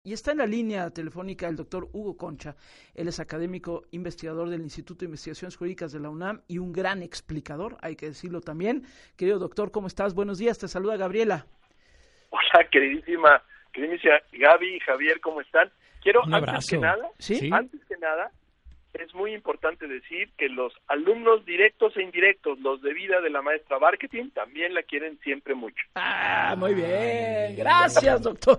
Y está en la línea telefónica el doctor Hugo Concha. Él es académico investigador del Instituto de Investigaciones Jurídicas de la UNAM y un gran explicador, hay que decirlo también. Querido doctor, ¿cómo estás? Buenos días, te saluda Gabriela. Hola, queridísima Gaby y Javier, ¿cómo están? Quiero, un abrazo. Antes que nada, es muy importante decir que los alumnos directos e indirectos, los de vida de la maestra Marketing, también la quieren siempre mucho. Muy bien. Gracias, doctor.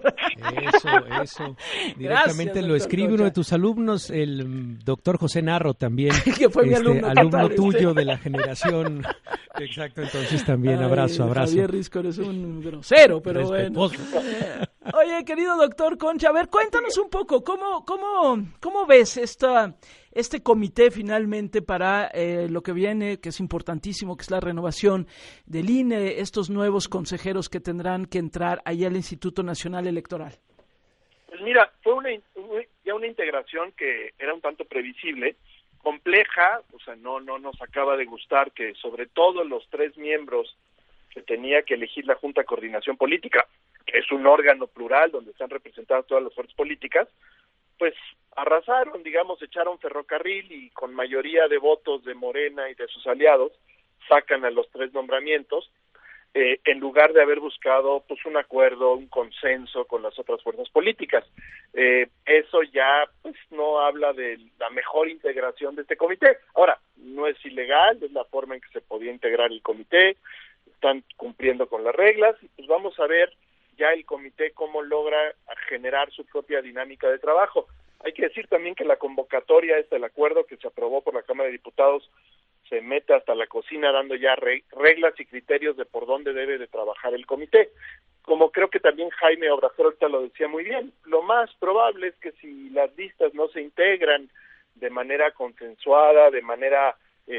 Eso. Directamente gracias, lo escribe Concha. Uno de tus alumnos, el doctor José Narro también. Que fue mi alumno tuyo de la generación. Exacto, entonces también abrazo. Javier Risco, eres un grosero, pero bueno. Oye, querido doctor Concha, a ver, cuéntanos un poco, ¿cómo ves este comité finalmente para lo que viene, que es importantísimo, que es la renovación del INE, estos nuevos consejeros que tendrán que entrar allá al Instituto Nacional Electoral? Pues mira, fue una integración que era un tanto previsible, compleja, o sea, no nos acaba de gustar que sobre todo los 3 miembros que tenía que elegir la Junta de Coordinación Política, que es un órgano plural donde están representadas todas las fuerzas políticas, pues arrasaron, echaron ferrocarril y con mayoría de votos de Morena y de sus aliados sacan a los 3 nombramientos, en lugar de haber buscado pues un acuerdo, un consenso con las otras fuerzas políticas. Eso ya pues no habla de la mejor integración de este comité. Ahora, no es ilegal, es la forma en que se podía integrar el comité, están cumpliendo con las reglas y pues vamos a ver ya el comité cómo logra generar su propia dinámica de trabajo. Hay que decir también que la convocatoria el acuerdo que se aprobó por la Cámara de Diputados se mete hasta la cocina dando ya reglas y criterios de por dónde debe de trabajar el comité. Como creo que también Jaime Obrador ahorita lo decía muy bien, lo más probable es que si las listas no se integran de manera consensuada, de manera,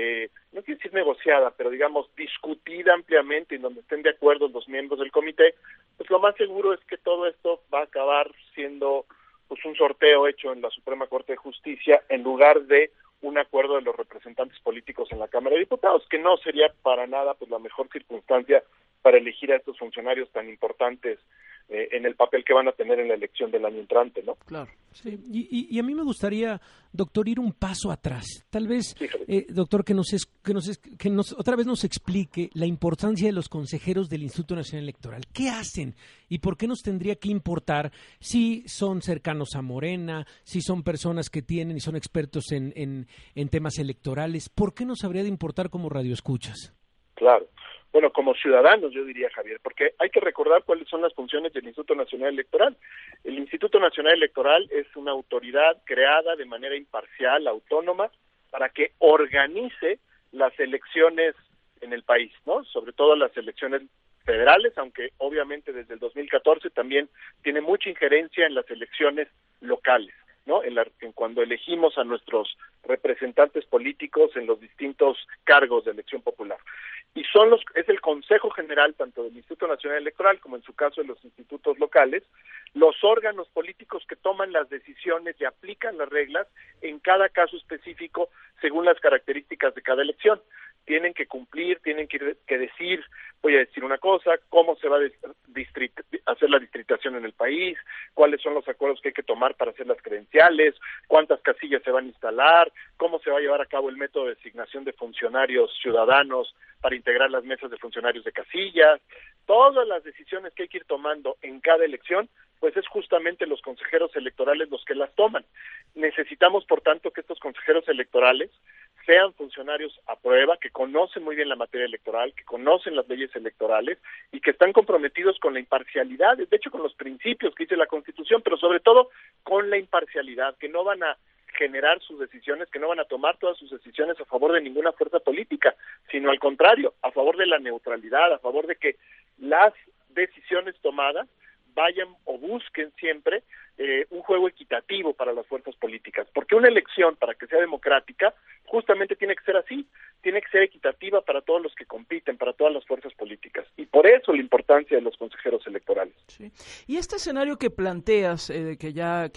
no quiero decir negociada, pero discutida ampliamente, en donde estén de acuerdo los miembros del comité, pues lo más seguro es que todo esto va a acabar siendo pues un sorteo hecho en la Suprema Corte de Justicia en lugar de un acuerdo de los representantes políticos en la Cámara de Diputados, que no sería para nada pues la mejor circunstancia para elegir a estos funcionarios tan importantes en el papel que van a tener en la elección del año entrante, ¿no? Claro, sí. Y a mí me gustaría, doctor, ir un paso atrás. Tal vez, doctor, que nos otra vez nos explique la importancia de los consejeros del Instituto Nacional Electoral. ¿Qué hacen y por qué nos tendría que importar si son cercanos a Morena, si son personas que tienen y son expertos en temas electorales? ¿Por qué nos habría de importar como radioescuchas? Claro. Bueno, como ciudadanos, yo diría, Javier, porque hay que recordar cuáles son las funciones del Instituto Nacional Electoral. El Instituto Nacional Electoral es una autoridad creada de manera imparcial, autónoma, para que organice las elecciones en el país, ¿no? Sobre todo las elecciones federales, aunque obviamente desde el 2014 también tiene mucha injerencia en las elecciones locales, ¿no? En cuando elegimos a nuestros representantes políticos en los distintos cargos de elección popular. Y es el Consejo General tanto del Instituto Nacional Electoral como en su caso de los institutos locales, los órganos políticos que toman las decisiones y aplican las reglas en cada caso específico según las características de cada elección. Tienen que cumplir, tienen que decir, voy a decir una cosa, cómo se va a hacer la distritación en el país, cuáles son los acuerdos que hay que tomar para hacer las credenciales, cuántas casillas se van a instalar, cómo se va a llevar a cabo el método de designación de funcionarios ciudadanos para integrar las mesas de funcionarios de casillas. Todas las decisiones que hay que ir tomando en cada elección, pues es justamente los consejeros electorales los que las toman. Necesitamos, por tanto, que estos consejeros electorales sean funcionarios a prueba, que conocen muy bien la materia electoral, que conocen las leyes electorales y que están comprometidos con la imparcialidad, de hecho con los principios que dice la Constitución, pero sobre todo con la imparcialidad, que no van a generar sus decisiones, que no van a tomar todas sus decisiones a favor de ninguna fuerza política, sino al contrario, a favor de la neutralidad, a favor de que las decisiones tomadas vayan o busquen siempre un juego equitativo para las fuerzas políticas, porque una elección, para que sea democrática, justamente tiene que ser así, tiene que ser equitativa para todos los que compiten, para todas las fuerzas políticas, y por eso la importancia de los consejeros electorales. Sí. Y este escenario que planteas, al que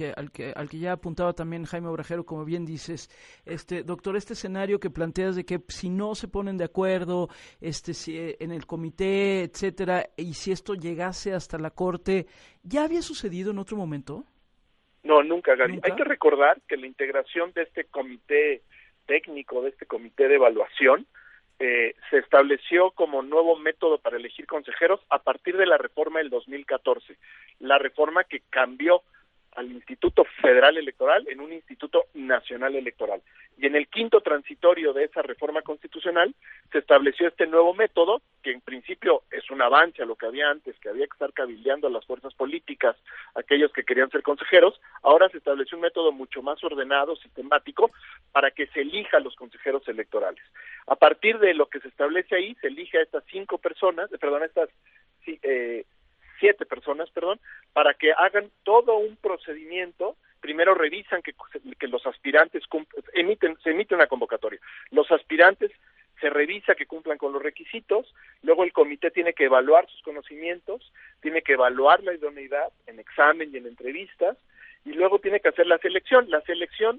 ya apuntaba también Jaime Obrajero, como bien dices, doctor, este escenario que planteas de que si no se ponen de acuerdo, si, en el comité, etcétera, y si esto llegase hasta la Corte, ¿ya había sucedido en otro momento? No, nunca, Gaby. ¿Nunca? Hay que recordar que la integración de este comité técnico, de este comité de evaluación, se estableció como nuevo método para elegir consejeros a partir de la reforma del 2014, la reforma que cambió al Instituto Federal Electoral en un Instituto Nacional Electoral. Y en el quinto transitorio de esa reforma constitucional se estableció este nuevo método, que en principio es un avance a lo que había antes, que había que estar cabildeando a las fuerzas políticas, aquellos que querían ser consejeros. Ahora se estableció un método mucho más ordenado, sistemático, para que se elija a los consejeros electorales. A partir de lo que se establece ahí, se elige a estas 7 personas, para que hagan todo un procedimiento. Primero revisan que los aspirantes se emite una convocatoria. Los aspirantes se revisa que cumplan con los requisitos, luego el comité tiene que evaluar sus conocimientos, tiene que evaluar la idoneidad en examen y en entrevistas, y luego tiene que hacer la selección. La selección,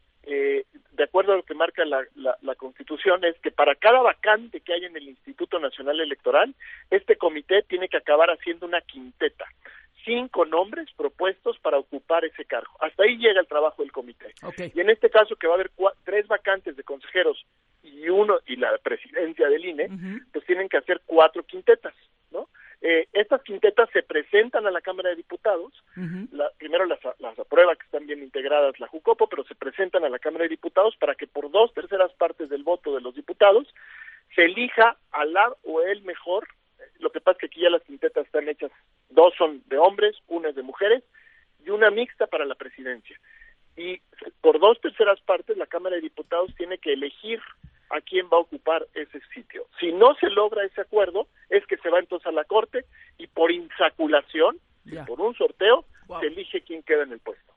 de acuerdo a lo que marca la Constitución, es que para cada vacante que hay en el Instituto Nacional Electoral, este comité tiene que acabar haciendo una quinteta, 5 nombres propuestos para ocupar ese cargo. Hasta ahí llega el trabajo del comité. Okay. Y en este caso, que va a haber 3 vacantes de consejeros y la presidencia del INE, pues tienen que hacer 4 quintetas, ¿no? Estas quintetas se presentan a la Cámara de Diputados. Primero las aprueba, que están bien integradas, la Jucopo, pero se presentan a la Cámara de Diputados para que por 2/3 partes del voto de los diputados se elija a la o el mejor. Lo que pasa es que aquí ya las quintetas están hechas, 2 son de hombres, 1 es de mujeres, y una mixta para la presidencia. Y por 2/3 partes la Cámara de Diputados tiene que elegir a quién va a ocupar ese sitio. Si no se logra ese acuerdo, es que se va entonces a la Corte y por insaculación, por un sorteo, se elige quién queda en el puesto.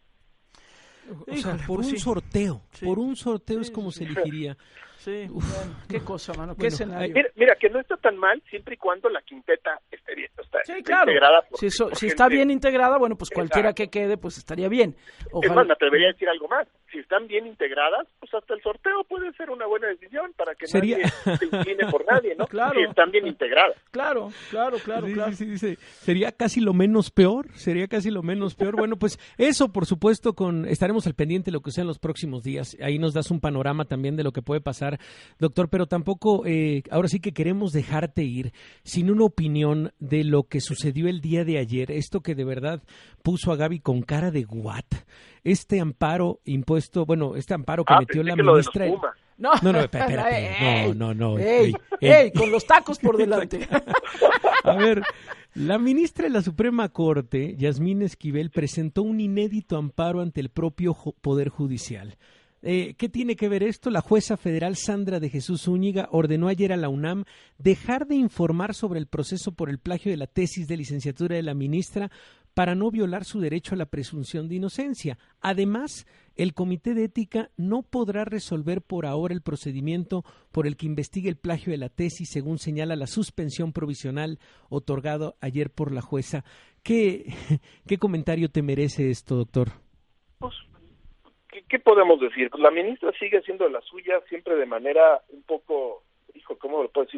O sea, por un sorteo, por un sorteo es como se elegiría. Sí, bueno, qué cosa, mano, qué escenario. Mira, que no está tan mal siempre y cuando la quinteta esté bien, sí, claro. integrada. Si está bien integrada, bueno, pues cualquiera que quede, pues estaría bien. Ojalá. Es más, me atrevería a decir algo más. Si están bien integradas, pues hasta el sorteo puede ser una buena decisión para que nadie se incline por nadie, ¿no? Claro. Si están bien integradas. Claro. Sí, dice, sería casi lo menos peor. Bueno, pues eso, por supuesto, estaremos al pendiente de lo que sean los próximos días. Ahí nos das un panorama también de lo que puede pasar, doctor, pero tampoco, ahora sí que queremos dejarte ir sin una opinión de lo que sucedió el día de ayer, esto que de verdad puso a Gaby con cara de what, este amparo impuesto, este amparo que metió la ministra. No, espérate, no. ¡Ey! Con los tacos por delante. A ver, la ministra de la Suprema Corte, Yasmín Esquivel, presentó un inédito amparo ante el propio Poder Judicial. ¿Qué tiene que ver esto? La jueza federal Sandra de Jesús Zúñiga ordenó ayer a la UNAM dejar de informar sobre el proceso por el plagio de la tesis de licenciatura de la ministra para no violar su derecho a la presunción de inocencia. Además, el Comité de Ética no podrá resolver por ahora el procedimiento por el que investigue el plagio de la tesis, según señala la suspensión provisional otorgado ayer por la jueza. ¿Qué comentario te merece esto, doctor? Pues, ¿qué podemos decir? Pues la ministra sigue haciendo la suya siempre de manera un poco, ¿cómo lo puedo decir?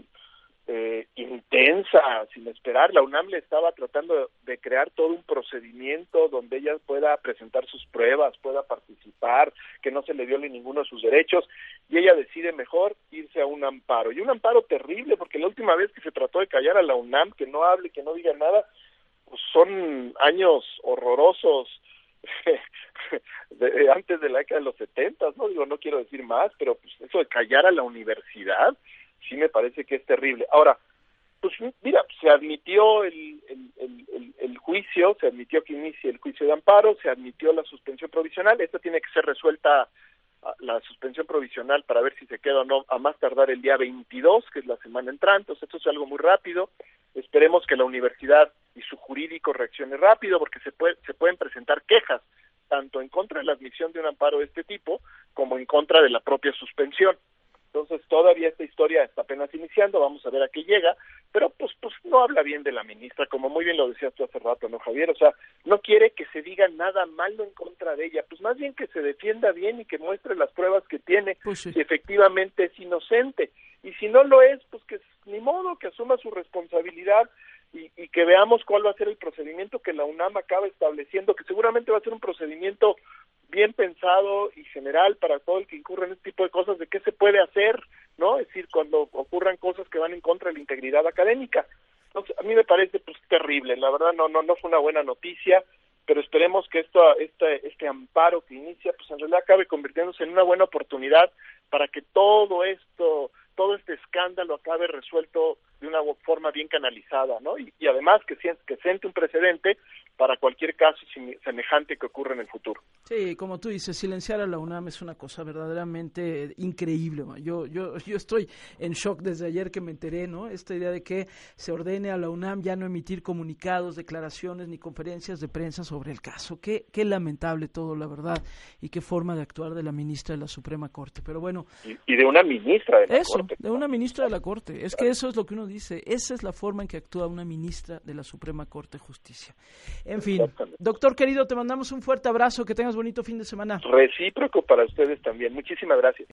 Intensa, sin esperar. La UNAM le estaba tratando de crear todo un procedimiento donde ella pueda presentar sus pruebas, pueda participar, que no se le viole ninguno de sus derechos, y ella decide mejor irse a un amparo. Y un amparo terrible, porque la última vez que se trató de callar a la UNAM, que no hable, que no diga nada, pues son años horrorosos, antes de la década de los 70, no quiero decir más, pero pues eso de callar a la universidad sí me parece que es terrible. Ahora, pues mira, se admitió el juicio, se admitió que inicie el juicio de amparo, se admitió la suspensión provisional. Esta tiene que ser resuelta, la suspensión provisional, para ver si se queda o no, a más tardar el día 22, que es la semana entrante. Entonces esto es algo muy rápido. Esperemos que la universidad y su jurídico reaccione rápido, porque se pueden presentar quejas tanto en contra de la admisión de un amparo de este tipo como en contra de la propia suspensión. Entonces todavía esta historia está apenas iniciando, vamos a ver a qué llega, pero pues no habla bien de la ministra, como muy bien lo decías tú hace rato, ¿no, Javier? O sea, no quiere que se diga nada malo en contra de ella, pues más bien que se defienda bien y que muestre las pruebas que tiene, pues sí, si efectivamente es inocente, y si no lo es, pues que ni modo, que asuma su responsabilidad, y que veamos cuál va a ser el procedimiento que la UNAM acaba estableciendo, que seguramente va a ser un procedimiento bien pensado y general para todo el que incurre en este tipo de cosas, de qué se puede hacer, ¿no? Es decir, cuando ocurran cosas que van en contra de la integridad académica. Entonces, a mí me parece pues terrible, la verdad no fue una buena noticia, pero esperemos que este amparo que inicia, pues en realidad acabe convirtiéndose en una buena oportunidad para que todo este escándalo acabe resuelto de una forma bien canalizada, ¿no? Y además que siente un precedente para cualquier caso semejante que ocurra en el futuro. Sí, como tú dices, silenciar a la UNAM es una cosa verdaderamente increíble. Yo estoy en shock desde ayer que me enteré, ¿no? Esta idea de que se ordene a la UNAM ya no emitir comunicados, declaraciones ni conferencias de prensa sobre el caso. Qué lamentable todo, la verdad, y qué forma de actuar de la ministra de la Suprema Corte. Pero bueno. Y de una ministra de la Corte. De una ministra de la Corte. Es que eso es lo que uno dice. Esa es la forma en que actúa una ministra de la Suprema Corte de Justicia. En fin, doctor querido, te mandamos un fuerte abrazo, que tengas bonito fin de semana. Recíproco para ustedes también. Muchísimas gracias.